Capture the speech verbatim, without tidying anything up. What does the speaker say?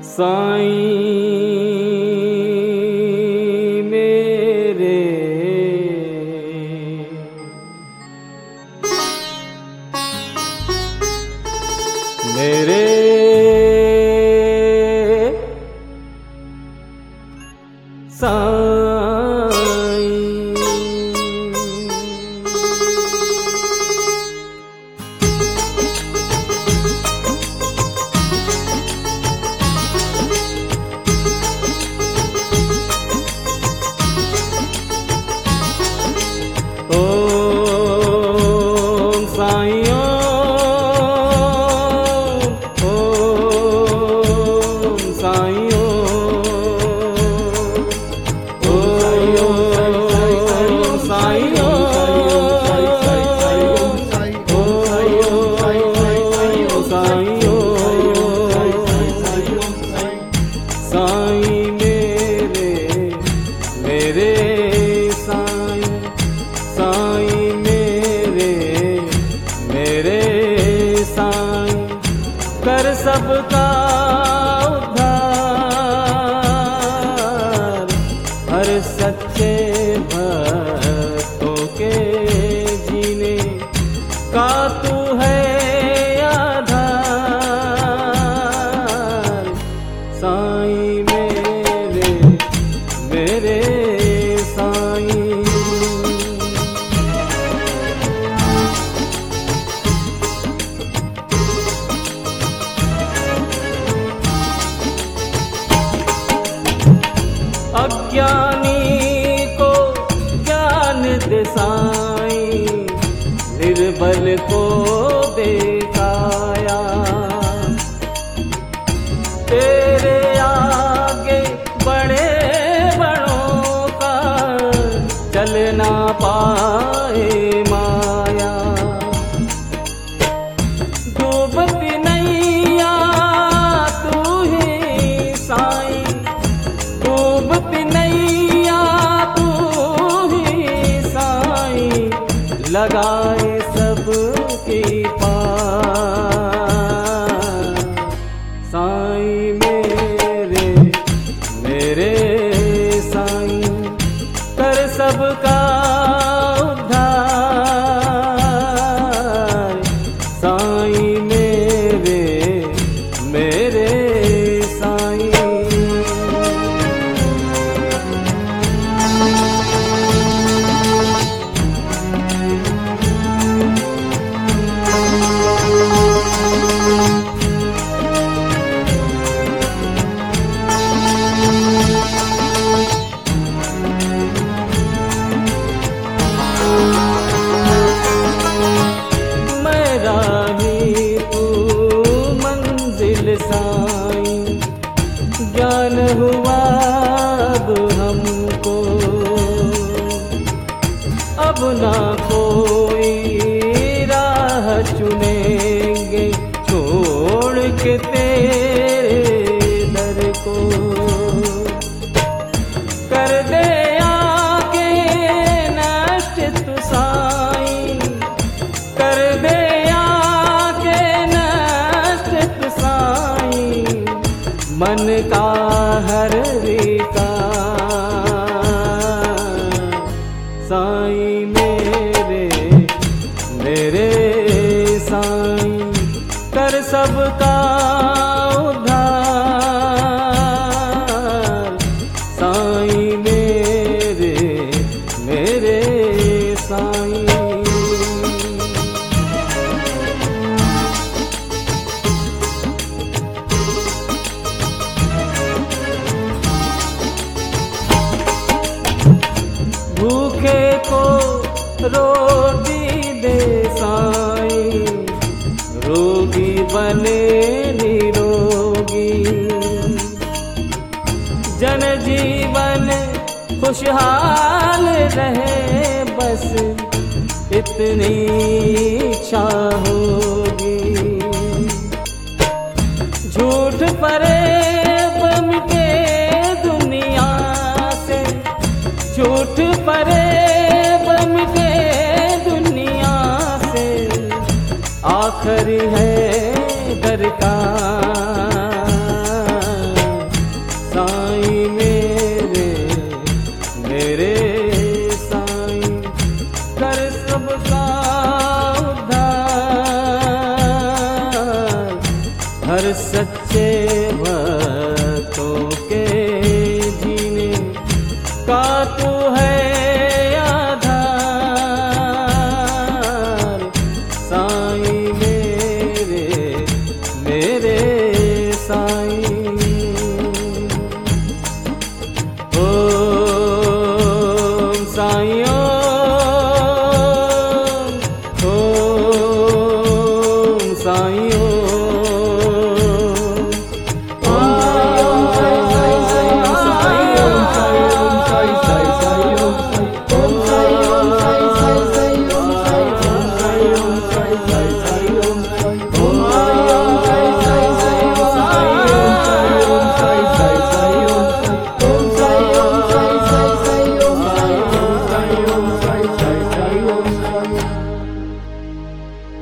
साईं मेरे मेरे साईं। ओम साईं ओम साईं साईं मेरे मेरे साईं, साईं मेरे मेरे साईं, कर सबका उद्धार, हर सच्चे भक्तों के जीने का तू है आधार। साईं मेरे मेरे साईं। अज्ञानी को ज्ञान दे साईं, निर्बल को दे काया, तेरे आगे बड़े बड़ों का चल ना पाए माया। डूबती नैया तू ही साईं, डूबती नैया तू ही साईं, लगाए सबकी पार। साईं मेरे मेरे साईं, कर सबका उद्धार। साईं मेरे मेरे साईं। साईं ज्ञान हुआ अब हमको, अब ना कोई राह चुनेंगे छोड़ के तेरे दर को। कर दे आके नष्ट तू साईं, कर दे मन का हर विकार। साईं मेरे मेरे साईं, कर सबका उद्धार। साईं मेरे मेरे साईं। भूखे को रोटी दे साईं, रोगी बने निरोगी, जन जीवन खुशहाल रहे, बस इतनी इच्छा होगी। झूठ फरेब मिटे दुनिया से, झूठ फरेब मिटे दुनिया से, आखिरी है दरकार। भक्तों के